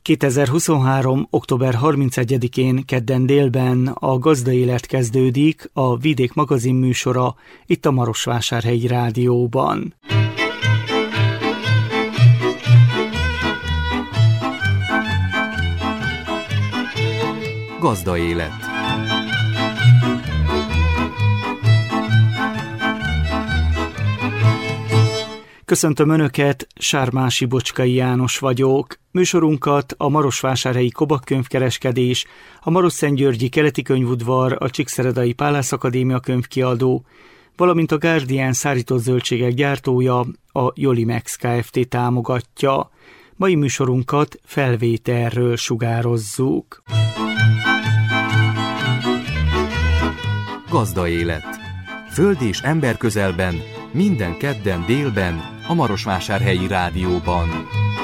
2023. október 31-én kedden délben a Gazdaélet kezdődik, a Vidék magazin műsora itt a Marosvásárhelyi Rádióban. Gazdaélet. Köszöntöm Önöket, Sármási Bocskai János vagyok. Műsorunkat a Marosvásárhelyi Kobak könyvkereskedés, a Marosszentgyörgyi Keleti Könyvudvar, a Csíkszeredai Pállász Akadémia könyvkiadó, valamint a Guardian szárított zöldségek gyártója, a Jolimex Kft. Támogatja. Mai műsorunkat felvételről sugározzuk. Gazdaélet. Föld és ember közelben, minden kedden délben, a Marosvásárhelyi Rádióban.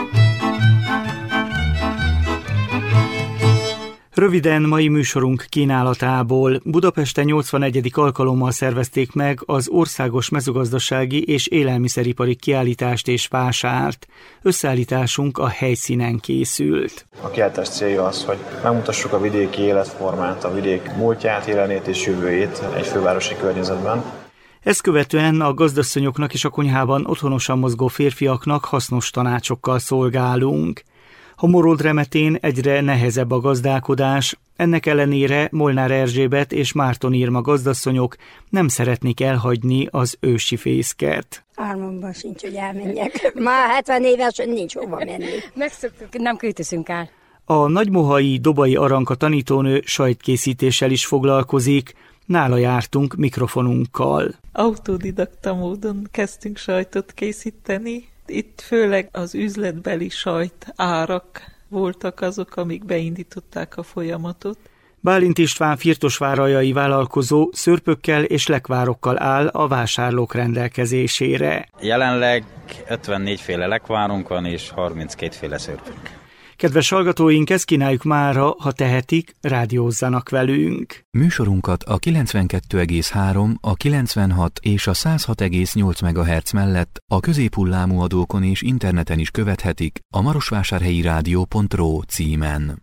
Röviden mai műsorunk kínálatából. Budapesten 81. alkalommal szervezték meg az Országos Mezőgazdasági és Élelmiszeripari Kiállítást és Vásárt. Összeállításunk a helyszínen készült. A kiállítás célja az, hogy megmutassuk a vidéki életformát, a vidék múltját, jelenét és jövőjét egy fővárosi környezetben. Ezt követően a gazdasszonyoknak és a konyhában otthonosan mozgó férfiaknak hasznos tanácsokkal szolgálunk. Homorod remetén egyre nehezebb a gazdálkodás, ennek ellenére Molnár Erzsébet és Márton Irma gazdasszonyok nem szeretnék elhagyni az ősi fészket. Álmomban sincs, hogy elmenjek. Már 70 éves, nincs hova menni. Megszoktuk, nem költözünk el. A nagymohai Dobai Aranka tanítónő sajtkészítéssel is foglalkozik, nála jártunk mikrofonunkkal. Autodidakta módon kezdtünk sajtot készíteni. Itt főleg az üzletbeli sajt árak voltak azok, amik beindították a folyamatot. Bálint István firtosvárajai vállalkozó szőrpökkel és lekvárokkal áll a vásárlók rendelkezésére. Jelenleg 54 féle lekvárunk van és 32 féle szőrpök. Kedves hallgatóink, ezt kínáljuk mára, ha tehetik, rádiózzanak velünk. Műsorunkat a 92,3, a 96 és a 106,8 MHz mellett a középhullámú adókon és interneten is követhetik a marosvásárhelyirádió.ro címen.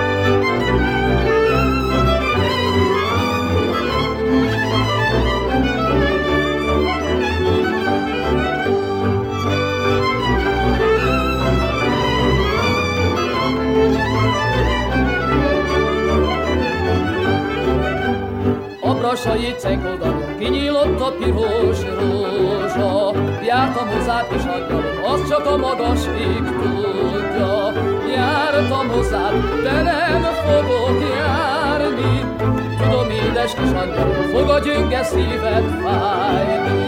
Brasai cekodon kinyílott a piros rózsa, jártam hozzád és angyalom, azt csak a magasig tudja. Jártam hozzád, de nem fogok járni, tudom, édes kis angyalom, fog a gyönge szíved fájni.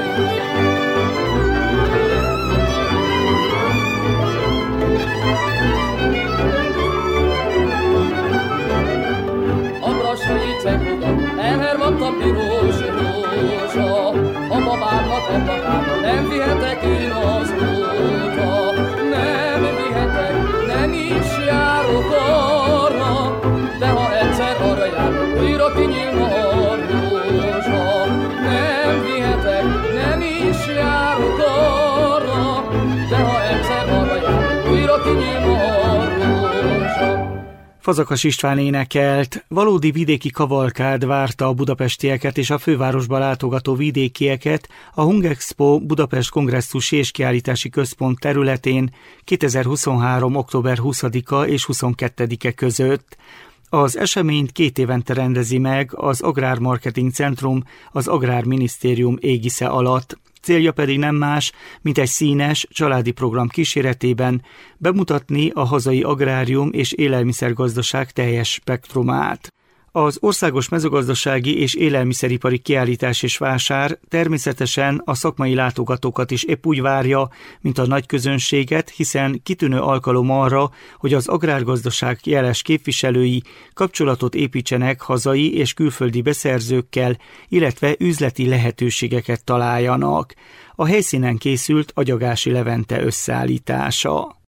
A brasai cekodon elhervadt a piros rózsa, a babámat, a babámat nem vihetek én azóta. Nem vihetek, nem is járok arra, de ha egyszer arra járok, újra kinyílna a rózsa. Nem vihetek, nem is járok arra, de ha egyszer arra járok, újra kinyílna a rózsa. Fazakas István énekelt, valódi vidéki kavalkád várta a budapestieket és a fővárosba látogató vidékieket a Hungexpo Budapest Kongresszusi és Kiállítási Központ területén 2023. október 20-a és 22-e között. Az eseményt 2 évente rendezi meg az Agrármarketing Centrum az Agrárminisztérium égisze alatt. Célja pedig nem más, mint egy színes, családi program kíséretében bemutatni a hazai agrárium és élelmiszergazdaság teljes spektrumát. Az Országos Mezőgazdasági és Élelmiszeripari Kiállítás és Vásár természetesen a szakmai látogatókat is épp úgy várja, mint a nagy közönséget, hiszen kitűnő alkalom arra, hogy az agrárgazdaság jeles képviselői kapcsolatot építsenek hazai és külföldi beszerzőkkel, illetve üzleti lehetőségeket találjanak. A helyszínen készült Agyagási Levente összeállítása.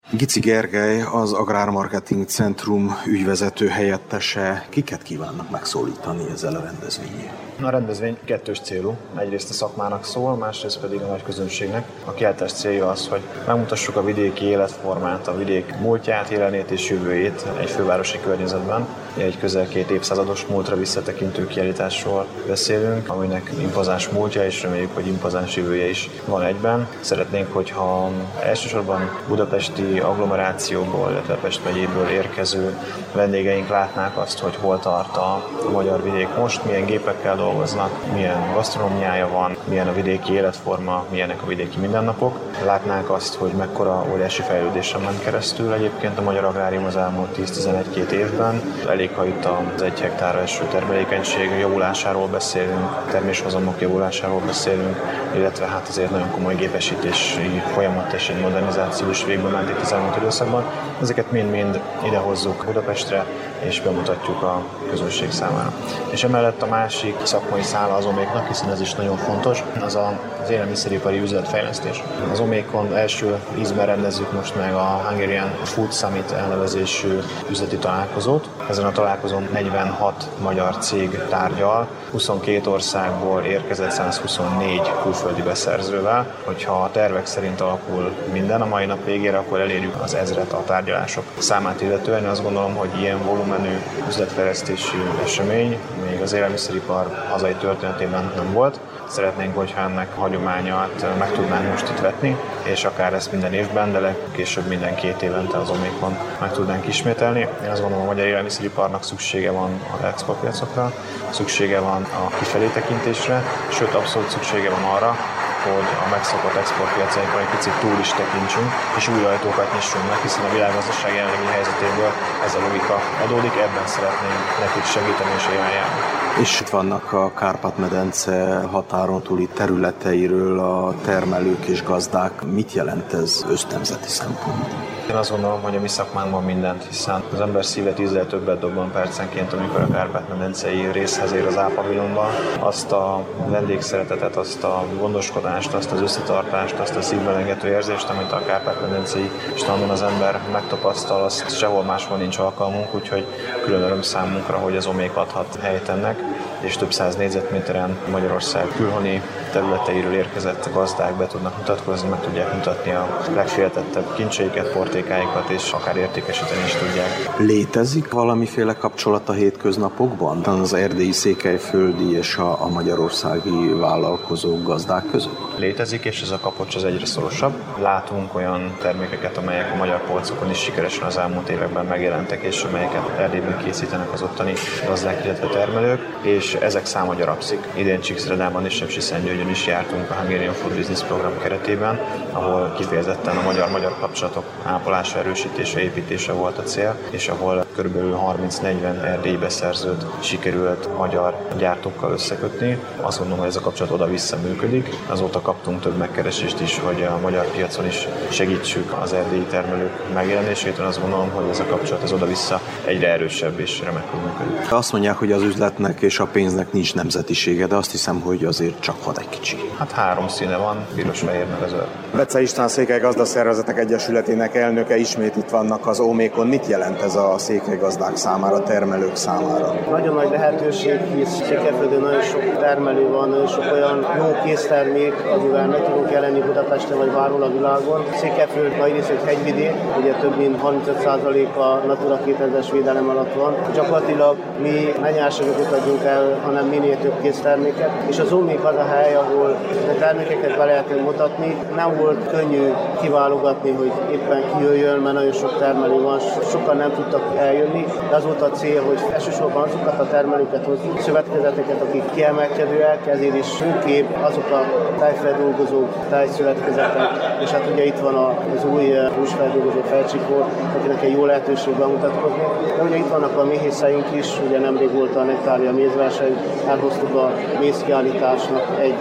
Gici Gergely, az Agrármarketing Centrum ügyvezető helyettese. Kiket kívánnak megszólítani ezzel a rendezvényen? A rendezvény kettős célú. Egyrészt a szakmának szól, másrészt pedig a nagy közönségnek. A kiáltás célja az, hogy megmutassuk a vidéki életformát, a vidék múltját, jelenét és jövőjét egy fővárosi környezetben. Egy közel 2 évszázados múltra visszatekintő kiállításról beszélünk, aminek impozáns múltja és reméljük, hogy impozáns jövője is van egyben. Szeretnénk, hogyha elsősorban budapesti agglomerációból, illetve Pest megyéből érkező vendégeink látnák azt, hogy hol tart a magyar vidék most, milyen gépekkel dolgoznak, milyen gasztronómiája van, milyen a vidéki életforma, milyenek a vidéki mindennapok. Látnák azt, hogy mekkora óriási fejlődésen ment keresztül egyébként a magyar agrárium az elmúlt 10-12 évben. Elég, ha itt az 1 hektárra eső termelékenység javulásáról beszélünk, terméshozamok javulásáról beszélünk, illetve hát azért nagyon komoly gépesítési folyamat és egy modernizáció is végbe ment itt az elmúlt időszakban. Ezeket mind-mind idehozzuk Budapestre, és bemutatjuk a közönség számára. És emellett a másik szakmai szála az Oméknak, hiszen ez is nagyon fontos, az az élelmiszeripari üzletfejlesztés. Az Omékon első ízben rendezzük most meg a Hungarian Food Summit elnevezésű üzleti találkozót. Ezen a találkozón 46 magyar cég tárgyal, 22 országból érkezett 124 külföldi beszerzővel. Hogyha a tervek szerint alakul minden a mai nap végére, akkor elérjük az 1000-et a tárgyalások számát illetően. Azt gondolom, hogy ilyen volumenű üzletfejlesztési esemény még az élelmiszeripar hazai történetében nem volt. Szeretnénk, hogyha ennek hagyományát meg tudnánk most itt vetni, és akár ezt minden évben, de legkésőbb minden 2 évente az Omékon meg tudnánk ismételni. Én azt gondolom, hogy a élelmiszeriparnak szüksége van az exportpiacokra, szüksége van a kifelé tekintésre, sőt abszolút szüksége van arra, hogy a megszokott exportpiacainkon egy picit túl is tekintsünk, és új ajtókat nyissunk meg, hiszen a világgazdaság jelenlegi helyzetéből ez a logika adódik, ebben szeretnénk nekik segíteni és ajánlani. És itt vannak a Kárpát-medence határon túli területeiről a termelők és gazdák. Mit jelent ez össznemzeti szempontból? Én azt gondolom, hogy a mi szakmánkban mindent, hiszen az ember szíve 10-zel többet dobban percenként, amikor a Kárpát-medencei részhez ér az A-pavilonban. Azt a vendégszeretetet, azt a gondoskodást, azt az összetartást, azt a szívmelengető érzést, amit a Kárpát-medencei strandon az ember megtapasztal, azt sehol máshol nincs alkalmunk, úgyhogy külön öröm számunkra, hogy az Omék adhat helyt ennek, és több 100 négyzetméteren Magyarország külhoni területeiről érkezett gazdák be tudnak mutatkozni, meg tudják mutatni a legféltettebb kincseiket, portékáikat, és akár értékesíteni is tudják. Létezik valamiféle kapcsolat a hétköznapokban az erdélyi, székelyföldi és a magyarországi vállalkozók, gazdák között? Létezik, és ez a kapocs az egyre szorosabb. Látunk olyan termékeket, amelyek a magyar polcokon is sikeresen az elmúlt években megjelentek, és amelyeket Erdélyben készítenek az ottani gazdák, illetve termelők, és ezek száma gyarapszik. Idén Csíkszeredában és Sepsiszentgyörgyön is jártunk a Hungarian Food Business program keretében, ahol kifejezetten a magyar-magyar kapcsolatok ápolása, erősítése, építése volt a cél, és ahol körülbelül 30-40 erdélyi beszerzőt sikerült magyar gyártókkal összekötni. Azt gondolom, hogy ez a kapcsolat oda-vissza működik. Azóta kaptunk több megkeresést is, hogy a magyar piacon is segítsük az erdélyi termelők megjelenését. Én azt gondolom, hogy ez a kapcsolat az oda-vissza egyre erősebb és remekül működik. Azt mondják, hogy az üzletnek és a pénznek nincs nemzetisége, de azt hiszem, hogy azért csak van egy kicsi. Hát 3 színe van, piros, fehér meg az zöld. Bece István Székely Gazdaszervezetek Egyesületének elnöke, ismét itt vannak az Omékon. Mit jelent ez a székelygazdák számára, termelők számára? Nagyon nagy lehetőség, hisz Székelyföldön nagyon sok termelő van, nagyon sok olyan jó késztermék, amivel meg tudunk jelenni Budapesten vagy bárhol a világon. Székelyföld nagy rész egy hegyvidék, ugye több mint 35% a Natura 2000-es védelem alatt van. Gyakorlatilag mi ne nyersanyagot adjunk el, hanem minél több készterméket. És az Omék az a hely, ahol a termékeket be lehetünk mutatni. Nem volt könnyű kiválogatni, hogy éppen ki jöjjön, mert nagyon sok termelő van, sokan nem tudtak eljönni, de az volt a cél, hogy elsősorban azokat a termelőket hozzuk, szövetkezeteket, akik kiemelkedőek, ezért is főképp azok a tejfeldolgozó tejszövetkezetek, és hát ugye itt van az új húsfeldolgozó Felcsikor, akinek egy jó lehetőség bemutatkozni. De ugye itt vannak a méhészeink is, ugye nemrég volt a Nektária mézverseny, elhoztuk a mézkiállításnak egy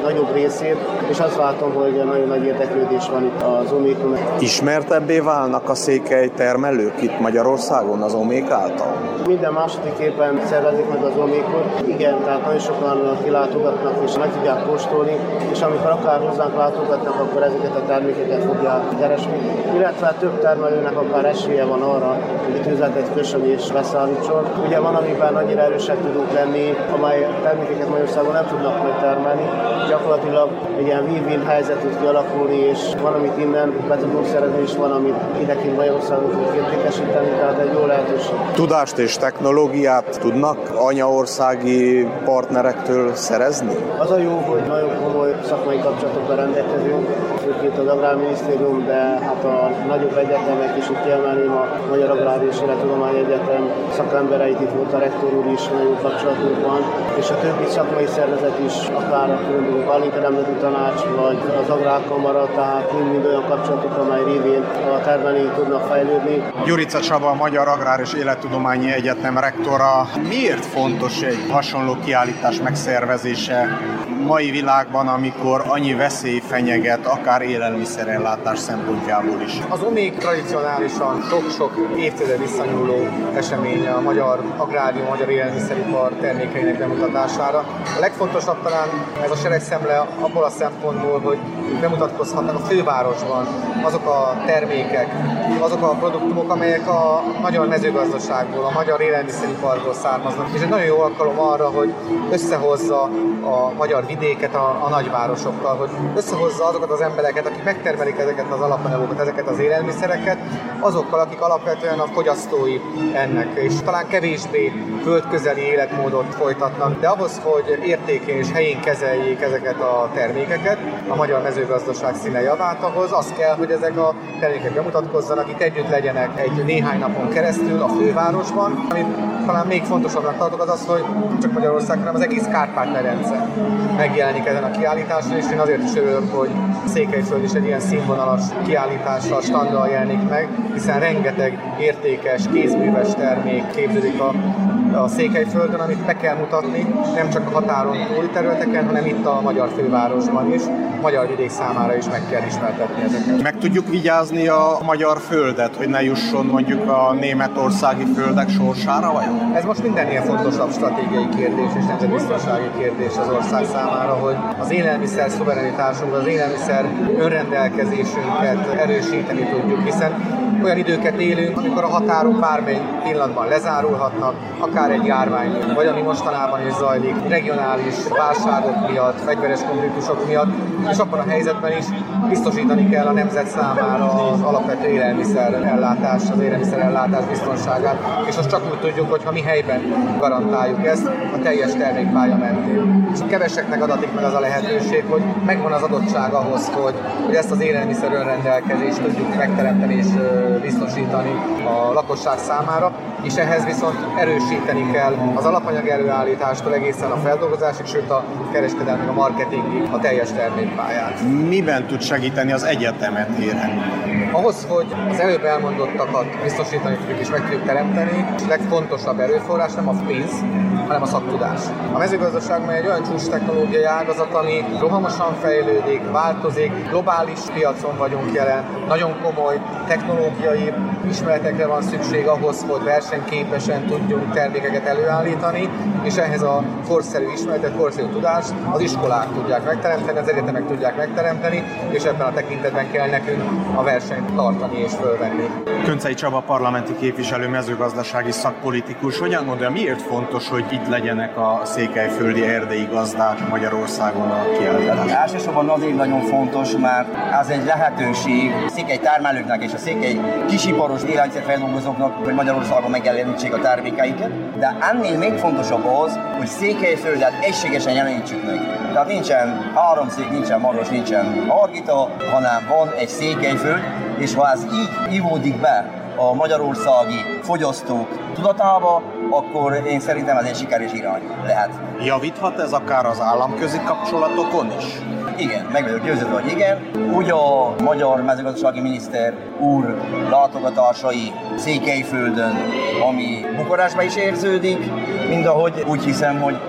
nagyobb részét, és azt látom, hogy nagyon nagy érdeklődés van itt az Omékon. Ismertebbé válnak a székely termelők itt Magyarországon az Omék által? Minden második évben szervezik meg az Omékot. Igen, tehát nagyon sokan kilátogatnak és meg tudják kóstolni, és amikor akár hozzánk látogatnak, akkor ezeket a termékeket fogják keresni. Illetve több termelőnek akár esélye van arra, hogy itt üzletet kössön és beszállítson. Ugye van, amiben annyira erősek tudunk lenni, amely termékeket Magyarországon nem tudnak megtermelni. Gyakorlatilag egy ilyen win-win helyzet tud kialakulni, és van, amit innen be tudunk szerezni, és van, amit idekint Magyarországon tudunk értékesíteni, tehát egy jó lehetőség. Tudást és technológiát tudnak anyaországi partnerektől szerezni? Az a jó, hogy nagyon komoly szakmai kapcsolatokkal rendelkezünk, főként az Agrárminisztérium, de hát a nagyobb egyetemek is, itt kiemelném a Magyar Agrár és Élettudományi Egyetem szakembereit, itt volt a rektor úr is, nagyon kapcsolatunk van, és a többi szakmai szervezet is, akár a különböző Pálinka Nemzeti Tanács, vagy az Agrárkamara, tehát mind olyan kapcsolatok, amely révén a termelőink tudnak fejlődni. Gyurica Csaba, a Magyar Agrár és Élettudományi Egyetem rektora. Miért fontos egy hasonló kiállítás megszervezése mai világban, amikor annyi veszély fenyeget, akár élelmiszerellátás szempontjából is? Az Omék tradicionálisan sok-sok évtized visszanyúló eseménye a magyar agrárium, a magyar élelmiszeripar termékeinek bemutatására. A legfontosabb talán ez a seregszemle abból a szempontból, hogy bemutatkozhatnak a fővárosban azok a termékek, azok a produktumok, amelyek a magyar mezőgazdaságból, a magyar élelmiszeriparból származnak. És egy nagyon jó alkalom arra, hogy összehozza a magyar vidéket a nagyvárosokkal, hogy összehozza azokat az embereket, akik megtermelik ezeket az alapanyagokat, ezeket az élelmiszereket, azokkal, akik alapvetően a fogyasztói ennek, és talán kevésbé földközeli életmódot folytatnak, de ahhoz, hogy értékén és helyén kezeljék ezeket a termékeket, a magyar mezőgazdaság színe javát, ahhoz az kell, hogy ezek a termékek bemutatkozzanak, itt együtt legyenek egy néhány napon keresztül a fővárosban. Amit talán még fontosabbnak tartok az, hogy nem csak Magyarország, hanem az egész Kárpát-medence megjelenik ezen a kiállításon, és én azért is örülök, hogy Székelyföld is egy ilyen színvonalas kiállítással, standal jelenik meg, hiszen rengeteg értékes, kézműves termék képződik a Székelyföldön, amit be kell mutatni, nem csak a határon túli területeken, hanem itt a magyar fővárosban is, a magyar vidék számára is meg kell ismertetni ezeket. Meg tudjuk vigyázni a magyar földet, hogy ne jusson mondjuk a németországi földek sorsára, vajon? Ez most mindennél fontosabb stratégiai kérdés és nemzetbiztonsági kérdés az ország számára, hogy az élelmiszer szuverenitásunkat, az élelmiszer önrendelkezésünket erősíteni tudjuk, hiszen olyan időket élünk, amikor a határok bármely pillanatban lezárulhatnak, akár egy járvány, vagy ami mostanában is zajlik, regionális válságok miatt, fegyveres konfliktusok miatt, és abban a helyzetben is biztosítani kell a nemzet számára az alapvető élelmiszerellátás, az élelmiszerellátás biztonságát, és azt csak úgy tudjuk, hogyha mi helyben garantáljuk ezt a teljes termékpálya mentén. És keveseknek adatik meg az a lehetőség, hogy megvan az adottság ahhoz, hogy ezt az élelmiszer önrendelkezést tudjuk megteremteni és biztosítani a lakosság számára, és ehhez viszont erősíteni kell az alapanyag előállítástól egészen a feldolgozásig, sőt a kereskedelmi, a marketingig a teljes termékpályát. Miben tud segíteni az egyetemet érhetni? Ahhoz, hogy az előbb elmondottakat biztosítani tudjuk és meg tudjuk teremteni, a legfontosabb erőforrás nem a pénz, hanem a szaktudás. A mezőgazdaság egy olyan csúcs technológiai ágazat, ami rohamosan fejlődik, változik, globális piacon vagyunk jelen, nagyon komoly technológiai ismeretekre van szükség ahhoz, hogy versenyképesen tudjunk termékeket előállítani, és ehhez a korszerű ismeretet, korszerű tudást az iskolák tudják megteremteni, az egyetemek tudják megteremteni, és ebben a tekintetben kell nekünk a versenyt tartani és fölvenni. Köncei Csaba parlamenti képviselő, mezőgazdasági szakpolitikus. Hogyan gondolja, miért fontos, hogy itt legyenek a székelyföldi erdei gazdák Magyarországon a kiállítás? Elsősorban azért nagyon fontos, mert ez egy lehetőség székely termelőknek és a székely kisiparos élelmiszerfeldolgozóknak, hogy Magyarországon megjelenítsék a termékeiket, de ennél még fontosabb az, hogy Székelyföldet egységesen jelenítsük meg. Tehát nincsen háromszék, nincsen Maros, nincsen Margita, hanem van egy Székelyföld, és ha ez így ivódik be a magyarországi fogyasztók tudatába, akkor én szerintem ez egy sikeres irány lehet. Javíthat ez akár az államközi kapcsolatokon is? Igen, meg vagyok győződve, hogy igen. Úgy a magyar mezőgazdasági miniszter úr látogatásai Székelyföldön, ami Bukarestben is érződik, mind ahogy úgy hiszem, hogy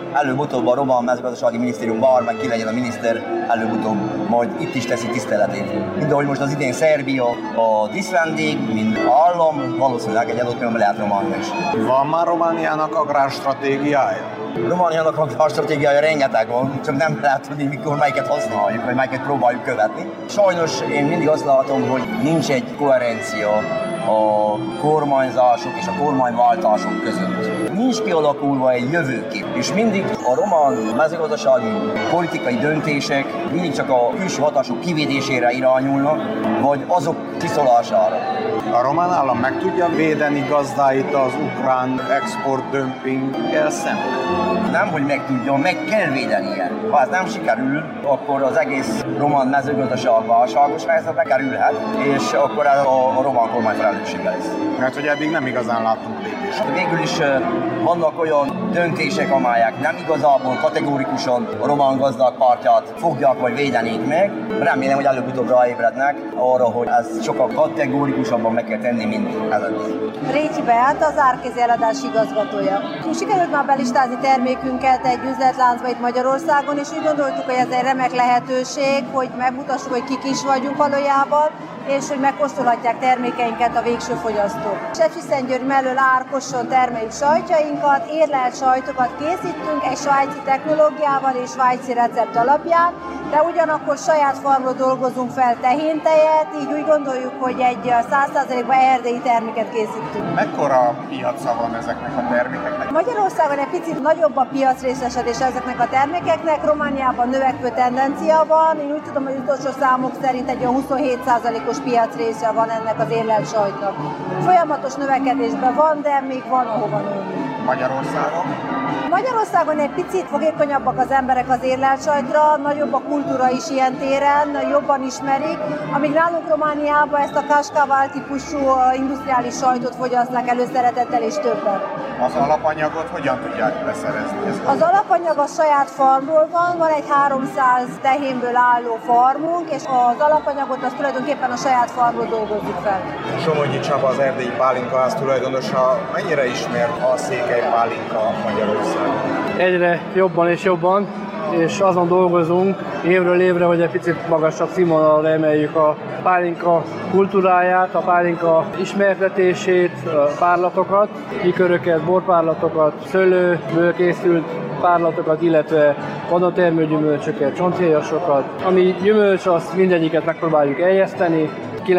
előbb-utóbb a román mezőgazdasági minisztériumban meg ki legyen a miniszter, előbb-utóbb majd itt is teszi tiszteletét. Mind ahogy most az idén Szerbia a díszvendég, mint állam, valószínűleg egy adott pillanatban lehet Románia is. Van már Romániának agrárstratégiája? Romániának agrárstratégiája rengeteg van, csak nem lehet tudni, mikor melyiket használjuk, vagy melyiket próbáljuk követni. Sajnos én mindig azt látom, hogy nincs egy koherencia a kormányzások és a kormányváltások között. Nincs kialakulva egy jövőkép, és mindig a román mezőgazdasági politikai döntések mindig csak a külső hatások kivédésére irányulnak, vagy azok kiszolására. A román állam meg tudja védeni gazdáit az ukrán export-dömpinggel szemben? Nem, hogy meg tudja, meg kell védenie. Ha ez nem sikerül, akkor az egész román mezőgazdaság válságos helyzetbe kerülhet, és akkor ez a román kormány felelőssége lesz. Mert hogy eddig nem igazán láttunk lépést. Végül is vannak olyan döntések, amelyek nem igazából kategórikusan a román gazdák pártját fogják vagy védenék meg. Remélem, hogy előbb-utóbb ráébrednek arra, hogy ez sokkal kategórikusabban meg kell tenni, mint ez. Récsi Beáta, az árkézi eladási igazgatója. Sikerült már belistázni termékünket egy üzletláncba itt Magyarországon, és úgy gondoltuk, hogy ez egy remek lehetőség, hogy megmutassuk, hogy kik is vagyunk valójában, és hogy megkóstolhatják termékeinket a végső fogyasztók. Sepsiszentgyörgy mellől Árkoson termeljük sajtjainkat, érlelt sajtokat készítünk egy svájci technológiával és svájci recept alapján, de ugyanakkor saját farmról dolgozunk fel tehéntejet, így úgy gondoljuk, hogy egy 100%-ban erdélyi terméket készítünk. Mekkora piaca van ezeknek a termékeknek? Magyarországon egy picit nagyobb a piacrészesedés ezeknek a termékeknek, Romániában növekvő tendencia van. Én úgy tudom, hogy utolsó számok szerint egy 27%-os piacrésze van ennek az érlelt sajtnak. Folyamatos növekedésben van, de még van ahova nőni. Magyarországon egy picit fogékonyabbak az emberek az érlelt sajtra, nagyobb a kultúra is ilyen téren, jobban ismerik, amíg nálunk Romániában ezt a Kaskával típusú industriális sajtot fogyasztják előszeretettel és többen. Az alapanyagot hogyan tudják beszerezni? Az alapanyag a saját farmról van egy 300 tehénből álló farmunk, és az alapanyagot azt tulajdonképpen a saját farmról dolgozzuk fel. Somogyi Csaba, az erdélyi pálinkaház tulajdonosa, mennyire ismert a székely pálinka Magyarországon? Egyre jobban és jobban, és azon dolgozunk évről évre, hogy egy picit magasabb színvonalra emeljük a pálinka kultúráját, a pálinka ismertetését, a párlatokat, liköröket, borpárlatokat, szőlőből készült párlatokat, illetve vadontermőgyümölcsöket, csonthéjasokat. Ami gyümölcs, azt mindegyiket megpróbáljuk eljeszteni,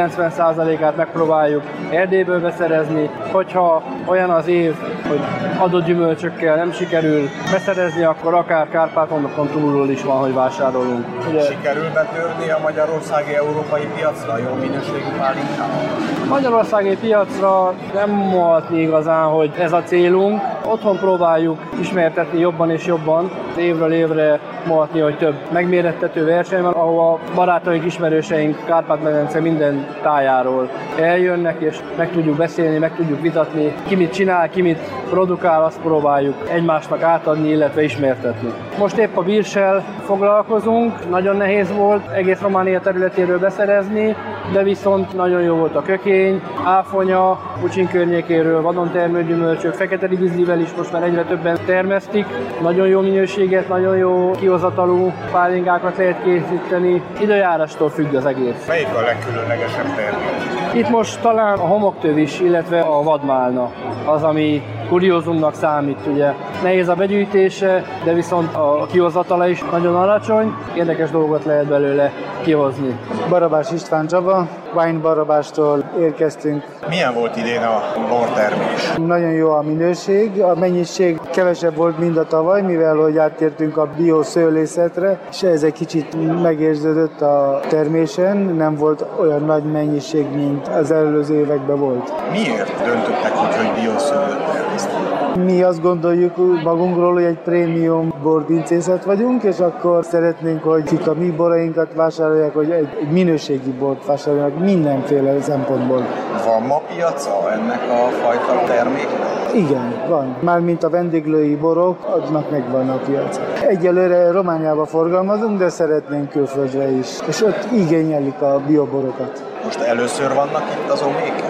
90%-át megpróbáljuk Erdélyből beszerezni. Hogyha olyan az év, hogy adott gyümölcsökkel nem sikerül beszerezni, akkor akár Kárpáton túlról is van, hogy vásárolunk. Ugye, sikerül betörni a magyarországi európai piacra jó minőségű pálinkával? Magyarországi piacra nem mondhatni igazán, hogy ez a célunk. Otthon próbáljuk ismertetni jobban és jobban. Évről évre mondhatni, hogy több megmérettető verseny van, ahol a barátaink, ismerőseink Kárpát-medence minden tájáról eljönnek, és meg tudjuk beszélni, meg tudjuk vitatni. Ki mit csinál, ki mit produkál, azt próbáljuk egymásnak átadni, illetve ismertetni. Most épp a birssel foglalkozunk, nagyon nehéz volt egész Románia területéről beszerezni, de viszont nagyon jó volt a kökény, áfonya, Pucsin környékéről, vadontermőgyümölcsök, fekete ribizlivel is most már egyre többen termesztik. Nagyon jó minőséget, nagyon jó kihozatalú pálinkákat lehet készíteni. Időjárástól függ az egész. Melyik a legkülönlegesebb termék? Itt most talán a homoktövis, illetve a vadmálna az, ami kuriózumnak számít, ugye. Nehéz a begyűjtése, de viszont a kihozatala is nagyon alacsony, érdekes dolgot lehet belőle kihozni. Barabás István Csaba, Wine Barabástól érkeztünk. Milyen volt idén a bortermés? Nagyon jó a minőség, a mennyiség kevesebb volt, mint a tavaly, mivel hogy áttértünk a bioszőlészetre, és ez egy kicsit megérződött a termésen, nem volt olyan nagy mennyiség, mint az előző években volt. Miért döntöttek úgy, hogy bioszőlőt termesztenek? Mi azt gondoljuk magunkról, hogy egy prémium borpincészet vagyunk, és akkor szeretnénk, hogy kik a mi borainkat vásárolják, hogy egy minőségi bort vásárolják mindenféle szempontból. Van ma piaca ennek a fajta terméknek? Igen, van. Mármint a vendéglői borok, aznak megvan a piaca. Egyelőre Romániába forgalmazunk, de szeretnénk külföldre is. És ott igényelik a bioborokat. Most először vannak itt az omék?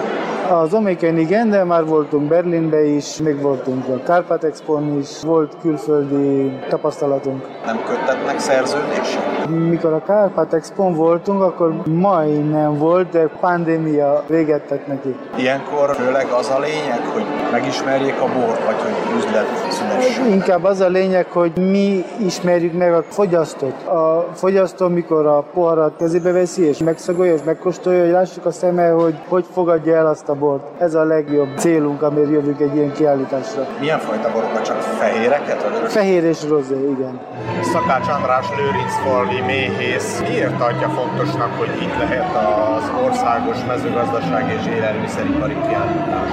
Az Oméken igen, de már voltunk Berlinbe is, még voltunk a Kárpát Expon is, volt külföldi tapasztalatunk. Nem köttetnek szerződést? Mikor a Kárpát Expon voltunk, akkor majdnem volt, de pandémia véget tett neki. Ilyenkor főleg az a lényeg, hogy megismerjék a bort, vagy hogy üzlet szülessen? Inkább az a lényeg, hogy mi ismerjük meg a fogyasztót. A fogyasztó, mikor a poharat kezébe veszi, és megszagolja, és megkóstolja, hogy lássuk a szeme, hogy fogadja el azt a bort. Ez a legjobb célunk, amire jövünk egy ilyen kiállításra. Milyen fajta borokat? Csak fehéreket? Fehér és rozé, igen. Szakács András lőrincfalvi méhész miért tartja fontosnak, hogy itt lehet az országos mezőgazdaság és élelmiszeripari kiállítás?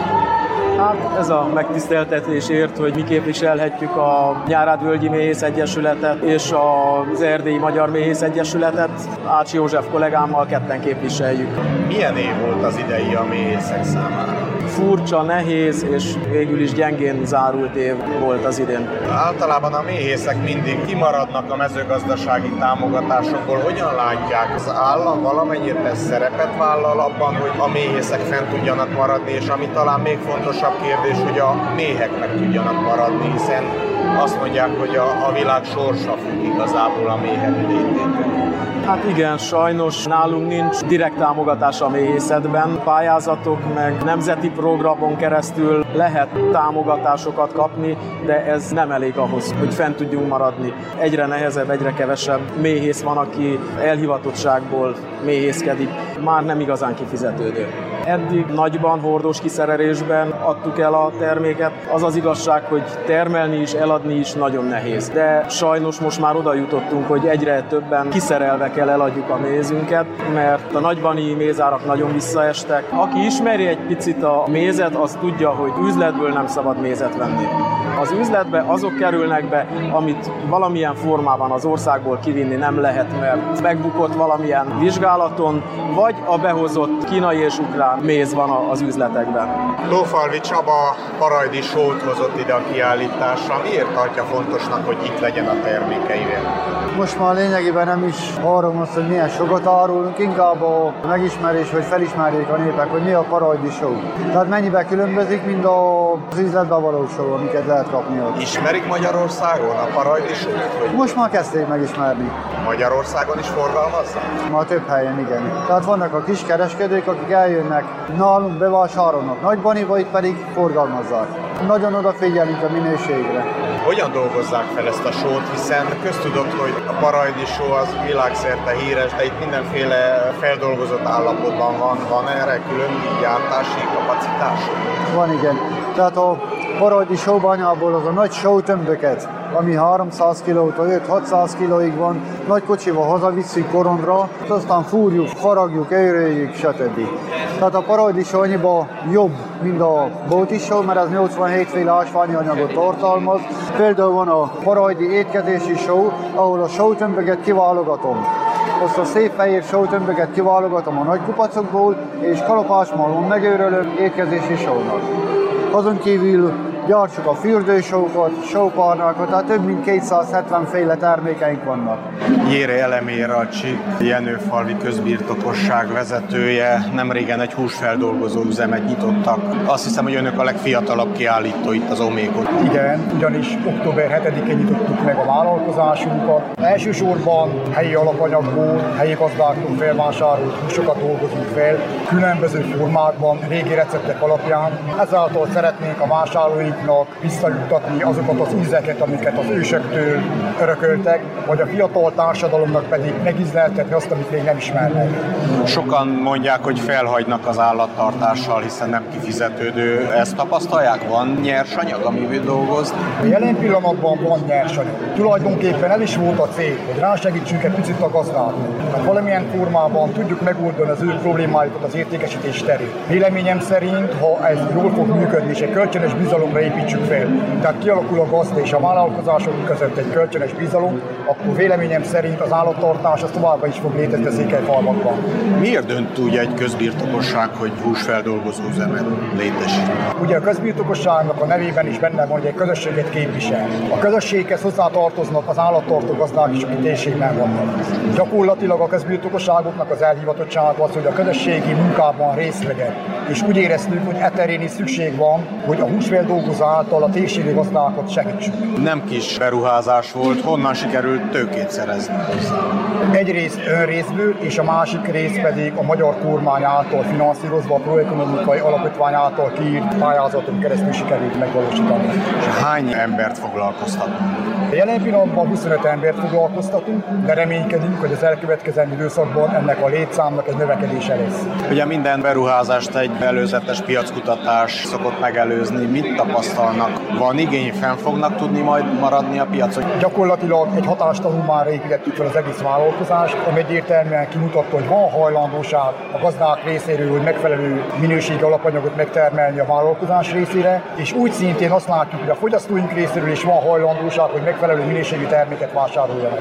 Hát ez a megtiszteltetésért, hogy mi képviselhetjük a Nyárádvölgyi Méhész Egyesületet és az Erdélyi Magyar Méhész Egyesületet. Ács József kollégámmal ketten képviseljük. Milyen év volt az idei a méhészek számára? Furcsa, nehéz és végül is gyengén zárult év volt az idén. Általában a méhészek mindig kimaradnak a mezőgazdasági támogatásokból. Hogyan látják? Az állam valamennyire szerepet vállal abban, hogy a méhészek fent tudjanak maradni, és ami talán még fontosabb kérdés, hogy a méhek meg tudjanak maradni, hiszen azt mondják, hogy a világ sorsa függ igazából a méhek lététől. Hát igen, sajnos nálunk nincs direkt támogatás a méhészetben. Pályázatok meg nemzeti programon keresztül lehet támogatásokat kapni, de ez nem elég ahhoz, hogy fent tudjunk maradni. Egyre nehezebb, egyre kevesebb méhész van, aki elhivatottságból méhészkedik. Már nem igazán kifizetődő. Eddig nagyban, hordós kiszerelésben adtuk el a terméket. Az az igazság, hogy termelni is, eladni is nagyon nehéz. De sajnos most már oda jutottunk, hogy egyre többen kiszerelve kell eladjuk a mézünket, mert a nagybani mézárak nagyon visszaestek. Aki ismeri egy picit a mézet, az tudja, hogy üzletből nem szabad mézet venni. Az üzletbe azok kerülnek be, amit valamilyen formában az országból kivinni nem lehet, mert megbukott valamilyen vizsgálaton, vagy a behozott kínai és ukrán méz van az üzletekben. Lófalvi Csaba parajdi sót hozott ide a kiállításra. Miért tartja fontosnak, hogy itt legyen a termékeivel? Most már lényegében nem is arról van, hogy milyen sokat árulunk, inkább a megismerés, hogy felismerjék a népek, hogy mi a parajdi só. Tehát mennyiben különbözik, mint az üzletben való só, amiket lehet kapni ott. Ismerik Magyarországon a parajdi sót? Most már kezdték megismerni. Magyarországon is forgalmazzák? Már több helyen, igen. Tehát vannak a kiskereskedők, akik eljönnek nálunk, bevásárolnak Nagybaniba, itt pedig forgalmazzák. Nagyon odafigyelünk a minőségre. Hogyan dolgozzák fel ezt a sót, hiszen köztudott, hogy a parajdi só az világszerte híres, de itt mindenféle feldolgozott állapotban van erre külön gyártási kapacitás? Van, igen. Tehát a parajdi sóbányából az a nagy sótömböket, ami 300 kg-tól 5-600 kg-ig van, nagy kocsival hazavisszük Korondra, aztán fúrjuk, faragjuk, őröljük, stb. Tehát a parajdi só annyiban jobb, mint a bóti só, mert ez 87 féle ásványi anyagot tartalmaz. Például van a parajdi étkezési só, ahol a sótömböket kiválogatom. Azt a szép fehér sótömböket kiválogatom a nagy kupacokból, és kalapácsmalmon megőrölöm étkezési sónak. Azon kívül gyártsuk a fürdősókat, sópárnákat, tehát több mint 270 féle termékeink vannak. Jére Elemér a Jenőfalvi közbirtokosság vezetője, nemrégen egy húsfeldolgozó üzemet nyitottak. Azt hiszem, hogy önök a legfiatalabb kiállító itt az Omékon. Igen, ugyanis október 7-én nyitottuk meg a vállalkozásunkat. Elsősorban helyi alapanyagból, helyi gazdáktól felvásárolt húsokat dolgozunk fel, különböző formákban, régi receptek alapján. Ezáltal szeretnénk a vásárlóinknak visszajuttatni azokat az ízeket, amiket az ősektől örököltek, vagy a fiatal társadalomnak pedig megízleltetni azt, amit még nem ismernek. Sokan mondják, hogy felhagynak az állattartással, hiszen nem kifizetődő. Ezt tapasztalják? Van nyersanyag, amiből dolgozni? Jelen pillanatban van nyersanyag. Tulajdonképpen ez is volt a cél, hogy rásegítsünk egy picit a gazdáknak. Tehát valamilyen formában tudjuk megoldani az ő problémájukat az értékesítés terén. Véleményem szerint, ha ez jól fog működni, és egy kölcsönös bizalomra építsük fel, tehát kialakul a gazda és a vállalkozások között egy kölcsönös bizalom, akkor véleményem szerint az állattartás az továbbá is fog létezni a Székelyfalvakban. Miért dönt úgy egy közbirtokosság, hogy húsfeldolgozó üzemet létesít? Ugye a közbirtokosságnak a nevében is benne van, hogy egy közösséget képvisel. A közösséghez hozzátartoznak az állattartó gazdák is, akik térségben vannak. Gyakorlatilag a közbirtokosságoknak az elhivatottsága az, hogy a közösségi munkában részt vegyen. és úgy éreztük, hogy eterén is szükség van, hogy a húsfeldolgozó által a térségi gazdákat segítsük. Nem kis beruházás volt, honnan sikerült tőkét szerezni hozzá? Egyrészt önrészből, és a másik rész pedig a magyar kormány által finanszírozva, a Proekonomikai Alapítvány által kiírt pályázaton keresztül sikerült megvalósítani. És hány embert foglalkoztatunk? Jelen pillanatban 25 embert foglalkoztatunk, de reménykedünk, hogy az elkövetkezendő időszakban ennek a létszámnak egy növekedése lesz. Ugye minden beruházást egy előzetes piackutatás szokott megelőzni. Mit tapasztalnak? Van igény, fenn fognak tudni majd maradni a piacon? Gyakorlatilag egy hatástanulmányra építettük fel az egész vállalkozást, ami egyértelműen kimutatta, hogy van hajlandóság a gazdák részéről, hogy megfelelő minőségi alapanyagot megtermelni a vállalkozás részére, és úgy szintén azt látjuk, hogy a fogyasztóink részéről is van hajlandóság, hogy megfelelő minőségű terméket vásároljanak.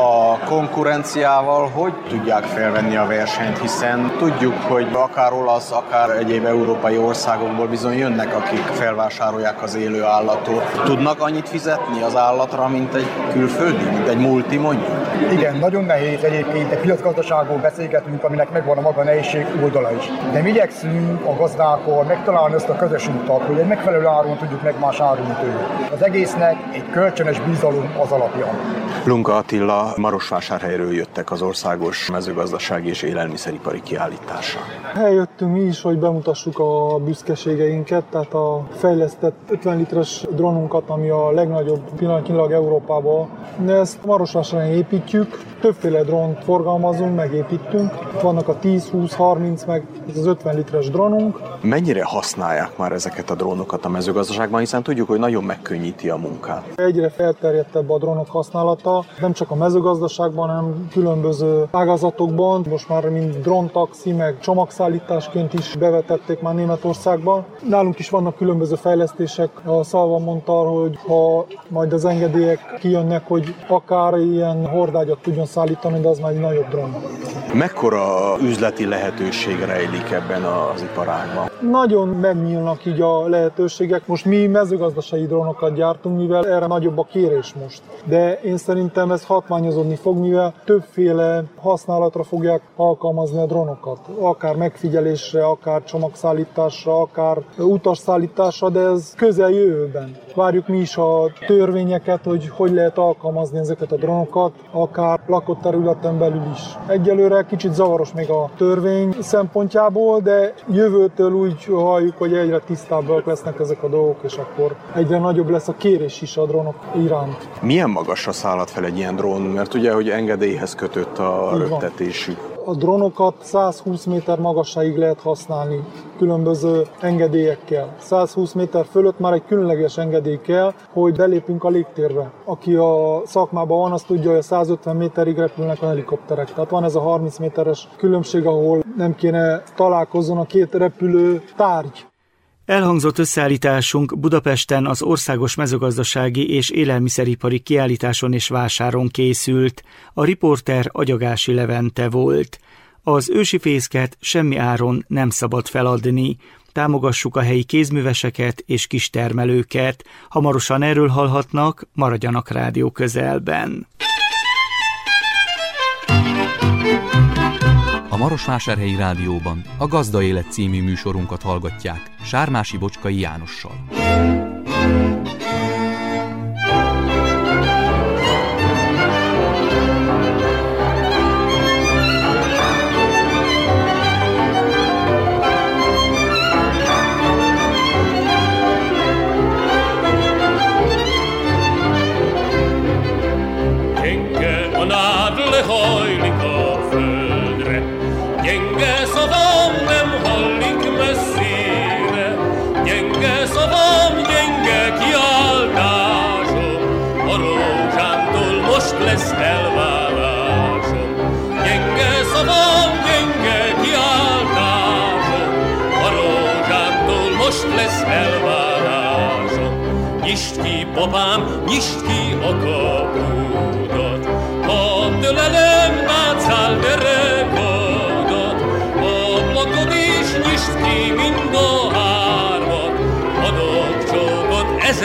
A konkurenciával hogy tudják felvenni a versenyt, hiszen tudjuk, hogy akár olasz, akár egyéb európai országokból bizony jönnek, akik felvásárolják az élő állatot. Tudnak annyit fizetni az állatra, mint egy külföldi, mint egy multi mondjuk? Igen, nagyon nehéz egyébként, egy piacgazdaságból beszélgetünk, aminek megvan a maga nehézség oldala is. De mi igyekszünk a gazdákkal megtalálni ezt a közös utat, hogy egy megfelelő áron tudjuk megvásárolni tőle. Az egésznek egy kölcsönös bizalom az alapja. Lunka Attila, Marosvásárhelyről jöttek az országos mezőgazdasági és élelmiszeripari kiállításra. Eljöttünk mi is, hogy bemutassuk a büszkeségeinket, tehát a fejlesztett 50 literes drónunkat, ami a legnagyobb pillanatnyilag Európában. De ezt Marosvásárhelyen építjük, többféle drónt forgalmazunk, megépítünk. Vannak a 10, 20, 30, meg az 50 literes drónunk. Mennyire használják már ezeket a drónokat a mezőgazdaságban, hiszen tudjuk, hogy nagyon megkönnyíti a munkát. Egyre felterjedtebb a drónok használata, nem csak a mezőgazdaságban, hanem különböző ágazatokban. Most már mind dróntaxi, meg csomagszállításként is bevetették már Németországban. Nálunk is vannak különböző fejlesztések. A Szalva mondta, hogy ha majd az engedélyek kijönnek, hogy akár ilyen hordágyat tudjon szállítani, de az már egy nagyobb drón. Mekkora üzleti lehetőség rejlik ebben az iparágban? Nagyon megnyílnak így a lehetőségek. Most mi mezőgazdasági drónokat gyártunk, mivel erre nagyobb a kérés most. De én szerintem ez hatványozódni fog, mivel többféle használatra fogják alkalmazni a drónokat. Akár megfigyelésre, akár csomagszállításra, akár utasszállításra, de ez közeljövőben. Várjuk mi is a törvényeket, hogy lehet alkalmazni ezeket a drónokat, akár lakott területen belül is. Egyelőre kicsit zavaros még a törvény szempontjából, de jövőtől úgy halljuk, hogy egyre tisztábbak lesznek ezek a dolgok, és akkor egyre nagyobb lesz a kérés is a drónok iránt. Milyen magasra szállhat fel egy ilyen drón? Mert ugye, hogy engedélyhez kötött a röptetésük. A drónokat 120 méter magasságig lehet használni különböző engedélyekkel. 120 méter fölött már egy különleges engedély kell, hogy belépünk a légtérbe. Aki a szakmában van, az tudja, hogy a 150 méterig repülnek a helikopterek. Tehát van ez a 30 méteres különbség, ahol nem kéne találkozzon a két repülő tárgy. Elhangzott összeállításunk Budapesten az Országos Mezőgazdasági és Élelmiszeripari Kiállításon és vásáron készült. A riporter Agyagási Levente volt. Az ősi fészket semmi áron nem szabad feladni. Támogassuk a helyi kézműveseket és kistermelőket. Hamarosan erről hallhatnak, maradjanak rádió közelben. A Marosvásárhelyi Rádióban a Gazda Élet című műsorunkat hallgatják Sármási Bocskai Jánossal. Gyenge a nád lehajlik a földre, gyenge szavam nem hallik messzire, gyenge szavam, gyenge kiáltásom, a rózsántól most lesz elválásom. Gyenge szavam, gyenge kiáltásom, a rózsántól most lesz elválásom. Nyisd ki, papám, nyisd ki a kapudat, ha tölelem átszáll derekodat, ablakod is nyisd ki mind a hármat, adok csókot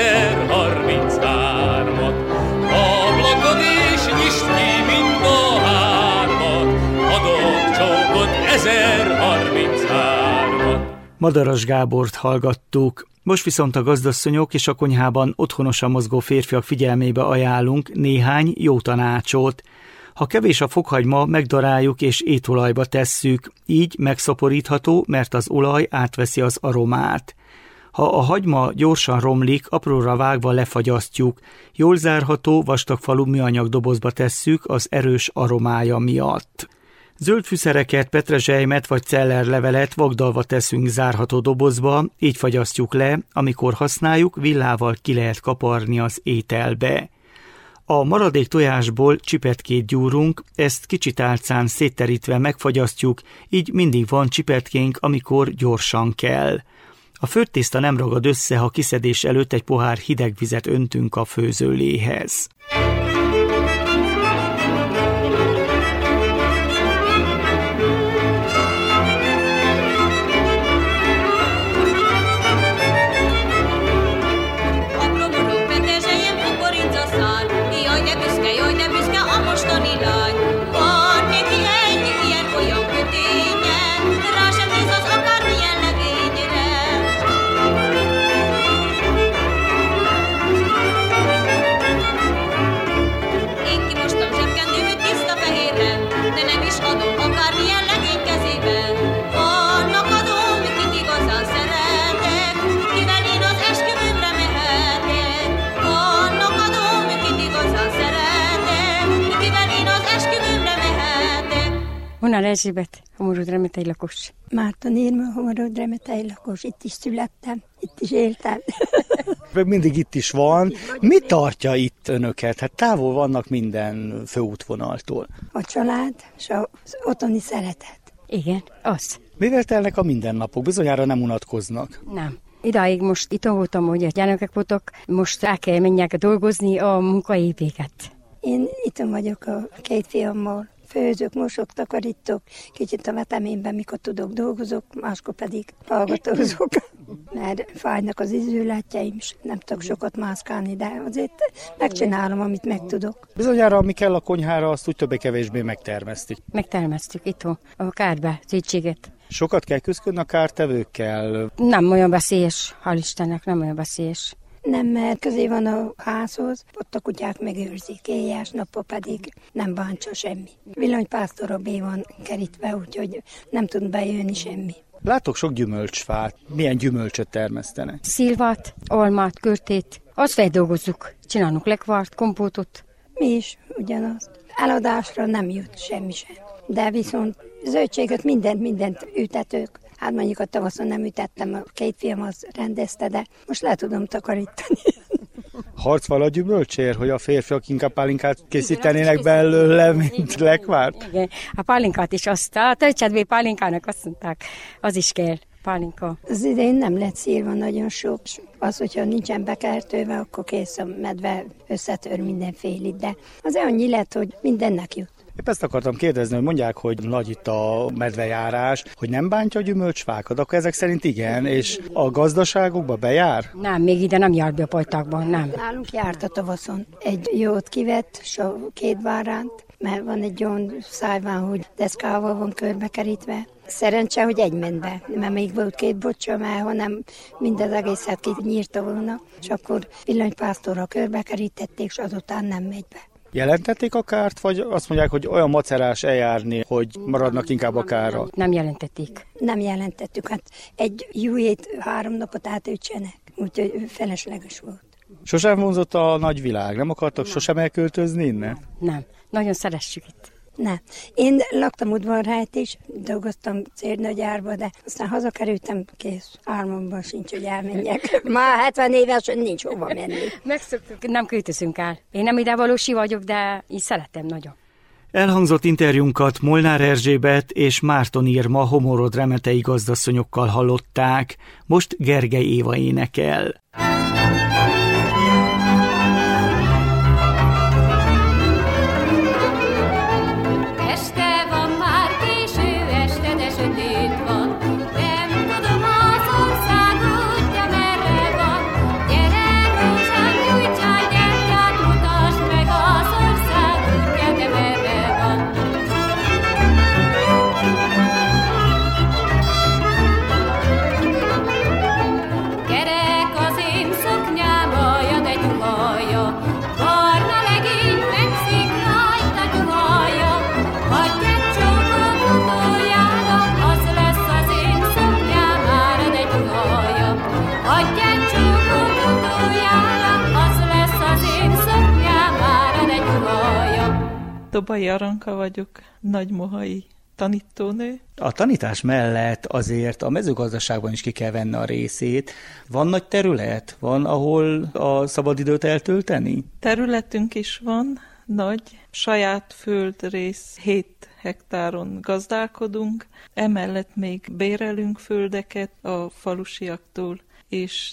1033-at. Ablakod is nyisd ki mind a hármat, adok csókot 1033-at. Madaras Gábort hallgattuk. Most viszont a gazdasszonyok és a konyhában otthonosan mozgó férfiak figyelmébe ajánlunk néhány jó tanácsot. Ha kevés a fokhagyma, megdaráljuk és étolajba tesszük, így megszaporítható, mert az olaj átveszi az aromát. Ha a hagyma gyorsan romlik, apróra vágva lefagyasztjuk. Jól zárható, vastagfalú műanyag dobozba tesszük az erős aromája miatt. Zöld fűszereket, petrezselymet vagy cellerlevelet vagdalva teszünk zárható dobozba, így fagyasztjuk le, amikor használjuk, villával ki lehet kaparni az ételbe. A maradék tojásból csipetkét gyúrunk, ezt kicsi tálcán szétterítve megfagyasztjuk, így mindig van csipetkénk, amikor gyorsan kell. A főtt tészta nem ragad össze, ha kiszedés előtt egy pohár hideg vizet öntünk a főzőléhez. Honnan Erzsébet, Homorod-Remetei lakos. Márton Irma, Homorod-Remetei lakos. Itt is születtem, itt is éltem. Mindig itt is van. Mi tartja itt önöket? Hát távol vannak minden főútvonaltól. A család és az otthoni szeretet. Igen, az. Mivel telnek a mindennapok? Bizonyára nem unatkoznak. Nem. Idáig most itt voltam, hogy a gyermekek voltak, most rá kell menjek dolgozni a munkaévéget. Én itt vagyok a két fiammal. Főzök, mosok, takarítok, kicsit a veteményben, mikor tudok, dolgozok, máskor pedig hallgatózok, mert fájnak az ízőlátjaim, és nem tudok sokat mászkálni, de azért megcsinálom, amit meg tudok. Bizonyára, ami kell a konyhára, azt úgy többé-kevésbé megtermesztik. Megtermesztük itthon, a kárba, zöldséget. Sokat kell küzdködni a kártevőkkel? Nem olyan veszélyes, hál' Istennek, nem olyan veszélyes. Nem, mert közé van a házhoz, ott a kutyák megőrzik, éjjel, nappal pedig nem bántsa semmi. Villanypásztorra bé van kerítve, úgyhogy nem tud bejönni semmi. Látok sok gyümölcsfát. Milyen gyümölcsöt termesztenek? Szilvát, almát, körtét. Azt feldolgozzuk. Csinálunk lekvárt, kompótot. Mi is ugyanaz. Eladásra nem jut semmi sem. De viszont zöldséget mindent ütetők. Hát mondjuk a tavaszon nem ütettem, a két fiam az rendezte, de most le tudom takarítani. Harc vala gyümölcsért, hogy a férfiak inkább pálinkát készítenének belőle, mint lekvárt? Igen, a pálinkát is a töltsedvé pálinkának azt mondták, az is kell, pálinka. Az idején nem lett szírva nagyon sok. Az, hogyha nincsen bekertőve, akkor kész a medve összetör mindenfélit, de az annyi lett, hogy mindennek jut. Épp ezt akartam kérdezni, hogy mondják, hogy nagy itt a medvejárás, hogy nem bántja a gyümölcsfákat, akkor ezek szerint igen, és a gazdaságokba bejár? Nem, még ide nem jár be a pajtákban, nem. Nálunk járt a tavaszon. Egy jót kivett, és a két báránt, mert van egy olyan szájván, hogy deszkával van körbekerítve. Szerencse, hogy egy ment be, mert még volt két bocsa, mert hanem mindez egészet kinyírta volna, és akkor villanypásztorral körbekerítették, és azután nem megy be. Jelentették a kárt, vagy azt mondják, hogy olyan macerás eljárni, hogy maradnak inkább a kárra? Nem jelentették. Nem jelentettük, hát egy jújét 3 napot átütsenek, úgyhogy felesleges volt. Sosem vonzott a nagy világ, nem akartak sosem elköltözni innen? Nem, nagyon szeressük itt. Nem. Én laktam udvarhelyt is, dolgoztam cérnagyárba, de aztán hazakerültem, kész. Álmomban sincs, hogy elmenjek. Már 70 éves, nincs hova menni. Megszoktuk, nem költözünk el. Én nem idevalósi vagyok, de így szeretem nagyon. Elhangzott interjúnkat Molnár Erzsébet és Márton Irma Homorod-Remetei gazdasszonyokkal hallották. Most Gergely Éva énekel. Dobai Aranka vagyok, nagymohai tanítónő. A tanítás mellett azért a mezőgazdaságban is ki kell venni a részét. Van nagy terület? Van, ahol a szabadidőt eltölteni? Területünk is van, nagy, saját földrész 7 hektáron gazdálkodunk, emellett még bérelünk földeket a falusiaktól, és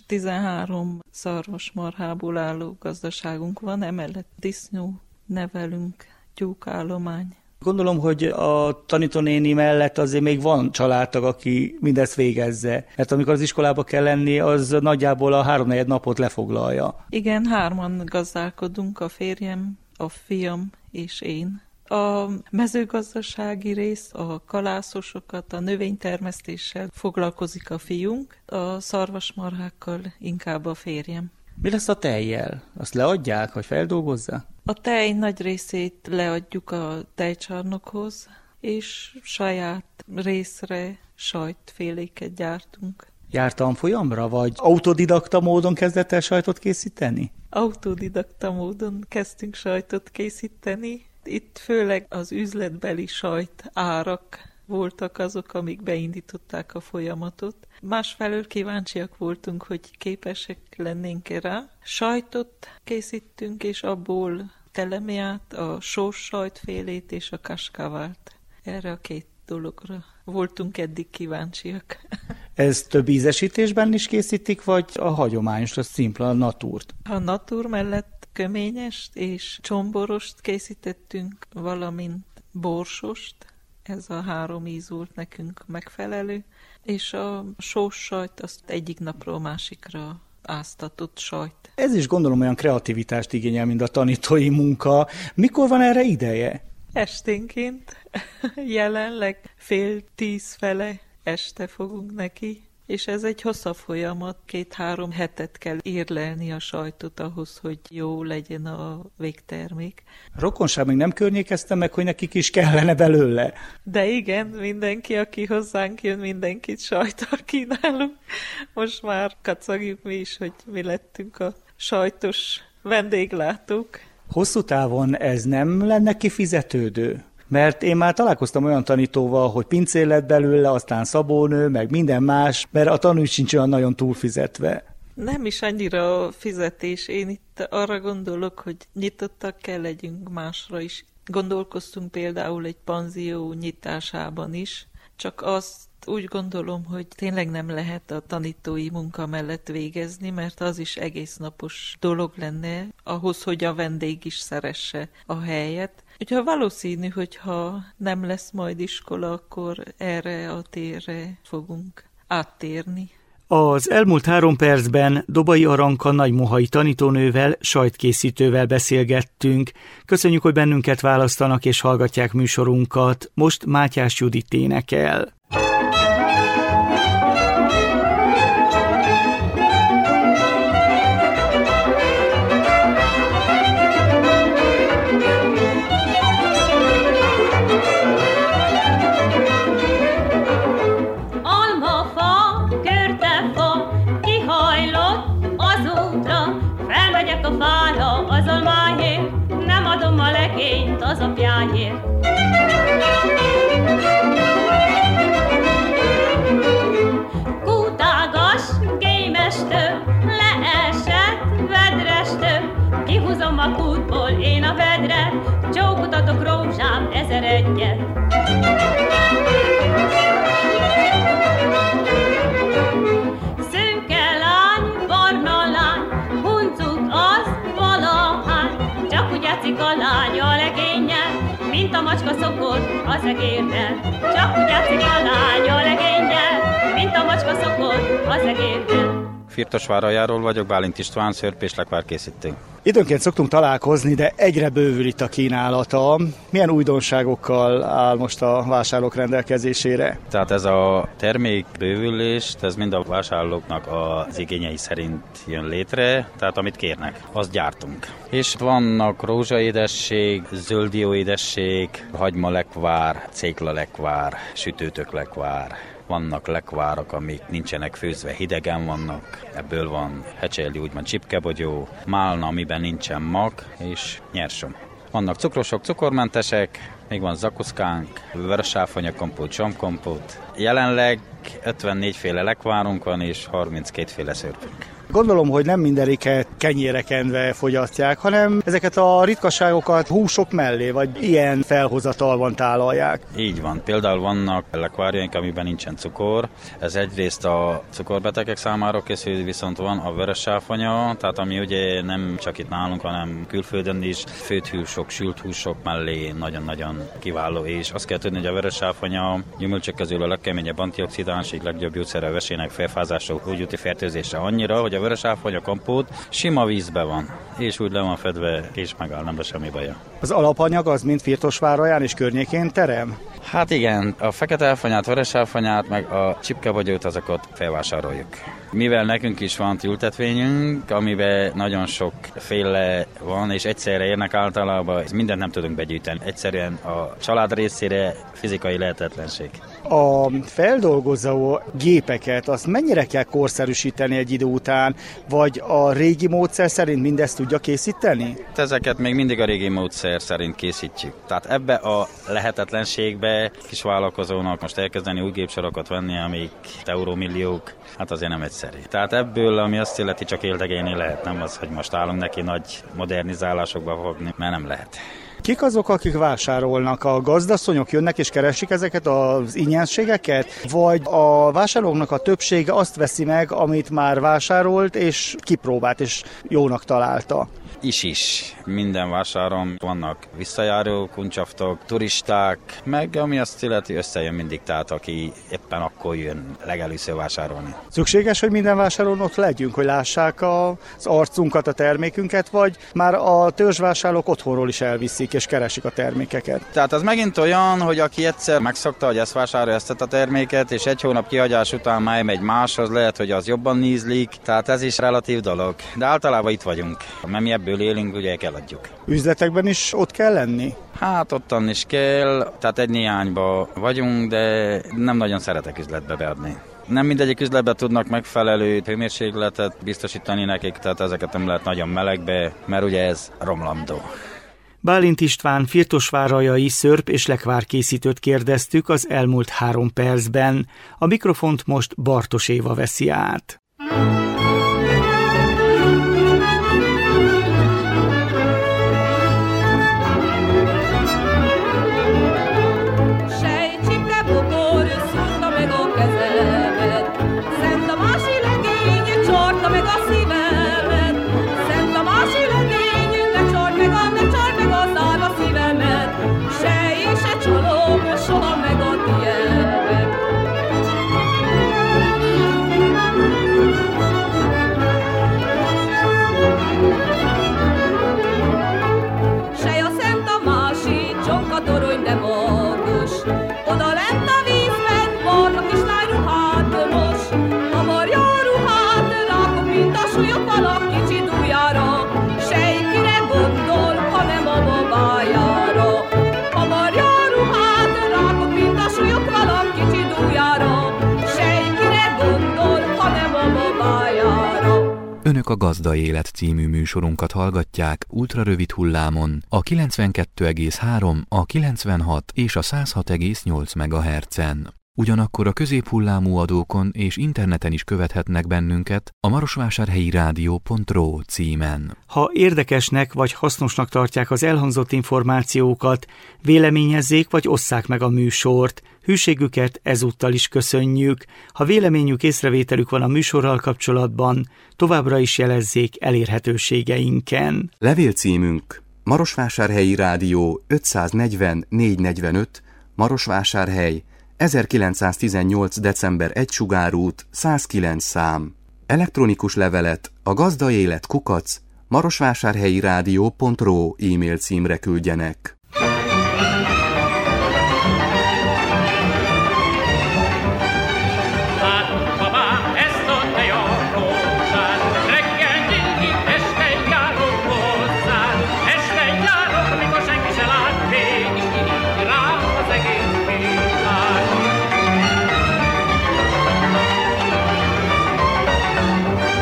13 szarvasmarhából álló gazdaságunk van, emellett disznó nevelünk, tyúkállomány. Gondolom, hogy a tanítónéni mellett azért még van családtag, aki mindezt végezze. Mert amikor az iskolába kell lenni, az nagyjából a 3-4 napot lefoglalja. Igen, 3-an gazdálkodunk, a férjem, a fiam és én. A mezőgazdasági rész, a kalászosokat, a növénytermesztéssel foglalkozik a fiunk, a szarvasmarhákkal inkább a férjem. Mi lesz a tejjel? Azt leadják, vagy feldolgozzák? A tej nagy részét leadjuk a tejcsarnokhoz, és saját részre sajtféléket gyártunk. Járt tanfolyamra, vagy autodidakta módon kezdett el sajtot készíteni? Autodidakta módon kezdtünk sajtot készíteni. Itt főleg az üzletbeli sajt árak voltak azok, amik beindították a folyamatot. Másfelől kíváncsiak voltunk, hogy képesek lennénk rá. Sajtot készítünk, és abból telemiát, a sós sajtfélét és a kaskavát. Erre a 2 dologra voltunk eddig kíváncsiak. Ez több ízesítésben is készítik, vagy a hagyományos, a szimpla, a natúrt? A natúr mellett köményest és csomborost készítettünk, valamint borsost. Ez a 3 íz volt nekünk megfelelő, és a sós sajt azt egyik napról másikra áztatott sajt. Ez is gondolom olyan kreativitást igényel, mint a tanítói munka. Mikor van erre ideje? Esténként, jelenleg 9:30 fele este fogunk neki, és ez egy hosszabb folyamat, 2-3 hetet kell érlelni a sajtot ahhoz, hogy jó legyen a végtermék. A rokonság még nem környékezte meg, hogy nekik is kellene belőle? De igen, mindenki, aki hozzánk jön, mindenkit sajttal kínálunk. Most már kacagjuk mi is, hogy mi lettünk a sajtos vendéglátók. Hosszú távon ez nem lenne kifizetődő? Mert én már találkoztam olyan tanítóval, hogy pincér lett belőle, aztán szabónő, meg minden más, mert a tanús sincs olyan nagyon túlfizetve. Nem is annyira a fizetés. Én itt arra gondolok, hogy nyitottak kell legyünk másra is. Gondolkoztunk például egy panzió nyitásában is, csak azt úgy gondolom, hogy tényleg nem lehet a tanítói munka mellett végezni, mert az is egész napos dolog lenne, ahhoz, hogy a vendég is szeresse a helyet. Úgyhogy valószínű, hogy ha nem lesz majd iskola, akkor erre a térre fogunk áttérni. Az elmúlt 3 percben Dobai Aranka nagymohai tanítónővel, sajtkészítővel beszélgettünk. Köszönjük, hogy bennünket választanak és hallgatják műsorunkat. Most Mátyás Judit énekel. Az apjáért. Kútágas, gémestő, leesett vedrestő, kihúzom a kútból én a vedret, csókot adok rózsám 1001-et. Szőke lány, barna lány, huncuk az valahány, csak úgy játszik a lány a legényel, mint a macska szokott az egérrel. Csak úgy játszik a lány a legényel, mint a macska szokott az egérrel. Firtosváraljáról vagyok, Bálint István, szörp és lekvár készítő. Időnként szoktunk találkozni, de egyre bővül itt a kínálata. Milyen újdonságokkal áll most a vásárlók rendelkezésére? Tehát ez a termék bővülés, ez mind a vásárlóknak az igényei szerint jön létre, tehát amit kérnek, azt gyártunk. És vannak rózsaédesség, zölddióédesség, hagymalekvár, céklalekvár, sütőtöklekvár. Vannak lekvárak, amik nincsenek főzve, hidegen vannak, ebből van hecseli, úgymond csipkebogyó, málna, amiben nincsen mag, és nyersom. Vannak cukrosok, cukormentesek, még van zakuszkánk, vörösáfonya kompót, zsomkompót. Jelenleg 54 féle lekvárunk van, és 32 féle szörpünk. Gondolom, hogy nem mindeniket kenyére kenve fogyasztják, hanem ezeket a ritkaságokat húsok mellé, vagy ilyen felhozatalban tálalják. Így van. Például vannak lekvárjaink, amiben nincsen cukor. Ez egyrészt a cukorbetegek számára készül, viszont van a vörössáfonya, tehát ami ugye nem csak itt nálunk, hanem külföldön is. Főtt húsok, sült húsok mellé nagyon-nagyon kiváló, és azt kell tudni, hogy a vörössáfonya gyümölcsök közül a legkeményebb antioxidáns, így legjobb gyógyszere a vesének felfázásra, húgyúti fertőzésre annyira, hogy a vörösáfonya kompót sima vízbe van, és úgy le van fedve, és megáll, nem lesz semmi baja. Az alapanyag az mind Firtosváraján és környékén terem? Hát igen, a fekete áfonyát, vörösáfonyát, meg a csipkebagyót, azokat felvásároljuk. Mivel nekünk is van ültetvényünk, amiben nagyon sok féle van, és egyszerre érnek általában, mindent nem tudunk begyűjteni. Egyszerűen a család részére fizikai lehetetlenség. A feldolgozó gépeket, azt mennyire kell korszerűsíteni egy idő után, vagy a régi módszer szerint mindezt tudja készíteni? Ezeket még mindig a régi módszer szerint készítjük. Tehát ebbe a lehetetlenségbe kis vállalkozónak most elkezdeni új gépsorokat venni, amik eurómilliók, hát azért nem egyszerű. Tehát ebből, ami azt illeti, csak éltegélni lehet, nem az, hogy most állunk neki nagy modernizálásokba fogni, mert nem lehet. Kik azok, akik vásárolnak? A gazdasszonyok jönnek és keresik ezeket az ingyenségeket? Vagy a vásárlóknak a többsége azt veszi meg, amit már vásárolt, és kipróbált, és jónak találta? Is. Minden vásáron vannak visszajáró kuncsaftok, turisták, meg ami azt illeti, összejön mindig, tehát aki éppen akkor jön legelőször vásárolni. Szükséges, hogy minden vásáron ott legyünk, hogy lássák az arcunkat, a termékünket, vagy már a törzsvásárlók otthonról is elviszik és keresik a termékeket? Tehát az megint olyan, hogy aki egyszer megszokta, hogy ezt vásárolja ezt a terméket, és egy hónap kihagyás után már megy máshoz, lehet, hogy az jobban ízlik, tehát ez is relatív dolog. De általában itt vagyunk, mert mi ebből élünk, ugye eladjuk. Üzletekben is ott kell lenni? Hát ottan is kell, tehát egy néhányba vagyunk, de nem nagyon szeretek üzletbe beadni. Nem mindegyik üzletbe tudnak megfelelő hőmérsékletet biztosítani nekik, tehát ezeket nem lehet nagyon melegbe, mert ugye ez romlandó. Bálint István firtosvárajai szörp és lekvárkészítőt kérdeztük az elmúlt 3 percben. A mikrofont most Bartos Éva veszi át. Önök a Gazda Élet című műsorunkat hallgatják ultrarövid hullámon a 92,3, a 96 és a 106,8 MHz-en. Ugyanakkor a középhullámú adókon és interneten is követhetnek bennünket a marosvásárhelyi rádió.ro címen. Ha érdekesnek vagy hasznosnak tartják az elhangzott információkat, véleményezzék vagy osszák meg a műsort. Hűségüket ezúttal is köszönjük. Ha véleményük, észrevételük van a műsorral kapcsolatban, továbbra is jelezzék elérhetőségeinken. Levélcímünk: Marosvásárhelyi Rádió 540 445, Marosvásárhely, 1918. december 1 Sugárút, 109 szám. Elektronikus levelet a gazdaélet@marosvásárhelyirádió.ro e-mail címre küldjenek.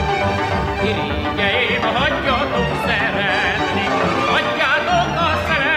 Hagyjatok szeretni, hagyjátok a szeretni.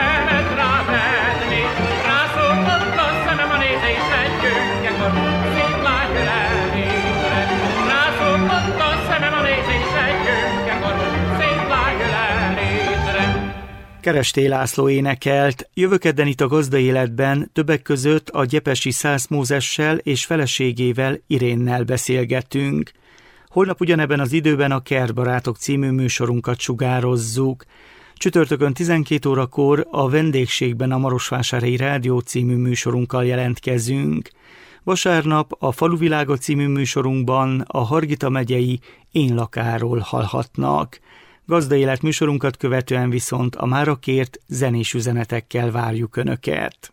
Keresté László énekelt. Jövő kedden itt a Gazda Életben többek között a gyepesi Szász Mózessel és feleségével, Irénnel beszélgetünk. Holnap ugyanebben az időben a Kertbarátok című műsorunkat sugározzuk. Csütörtökön 12 órakor a Vendégségben a Marosvásárhelyi Rádió című műsorunkkal jelentkezünk. Vasárnap a Faluvilága című műsorunkban a Hargita megyei Én lakáról hallhatnak. Gazda Élet műsorunkat követően viszont a mára kért zenés üzenetekkel várjuk Önöket.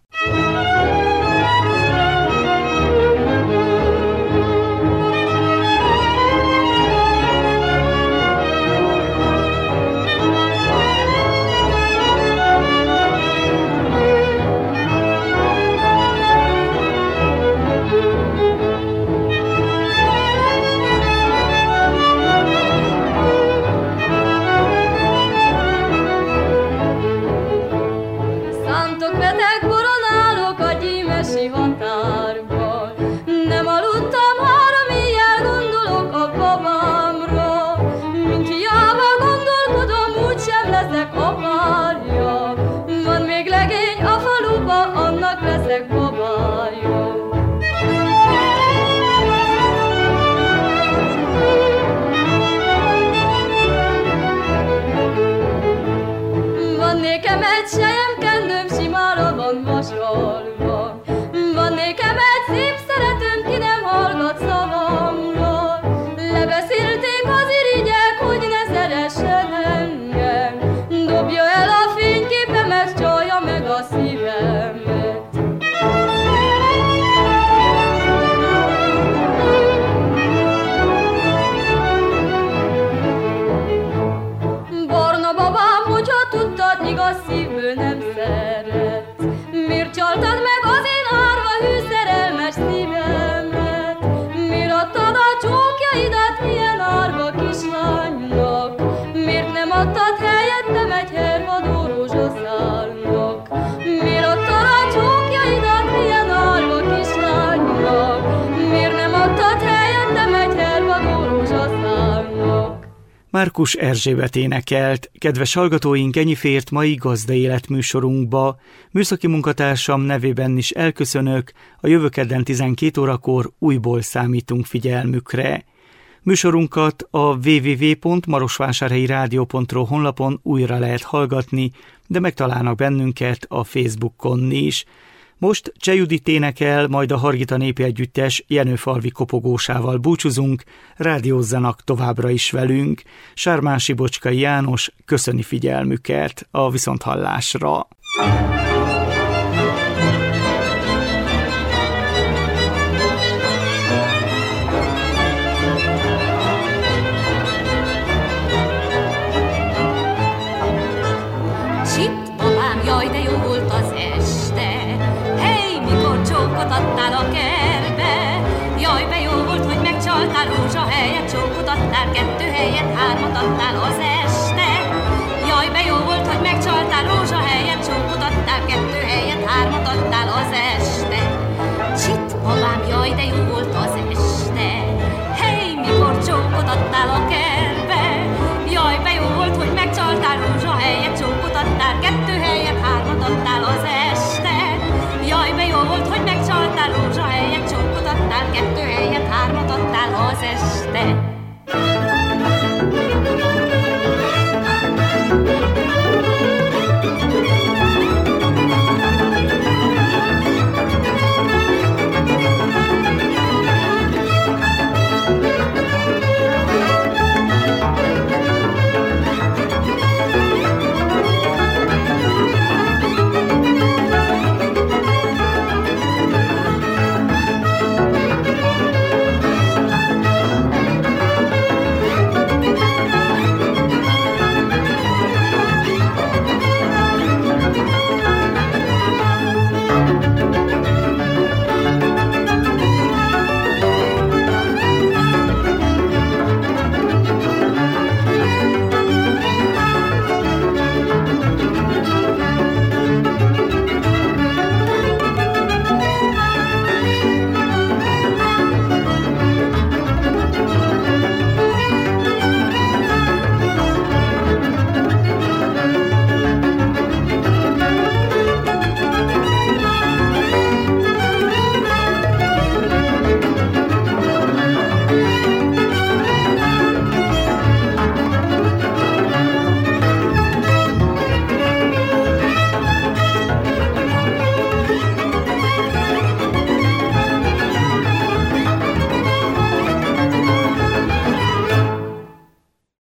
Márkus Erzsébet énekelt. Kedves hallgatóink, ennyi fért mai Gazda Élet műsorunkba. Műszaki munkatársam nevében is elköszönök, a jövő kedden 12 órakor újból számítunk figyelmükre. Műsorunkat a www.marosvásárhelyirádió.ro honlapon újra lehet hallgatni, de megtalálnak bennünket a Facebookon is. Most Cseh Judit énekel, majd a Hargita Népi Együttes Jenőfalvi kopogósával búcsúzunk, rádiózzanak továbbra is velünk. Sármási Bocskai János köszöni figyelmüket, a viszonthallásra. Adtál a kertbe, jaj, be jó volt, hogy megcsaltál, rózsa helyett csókot adtál, 2 helyett 3 adtál, az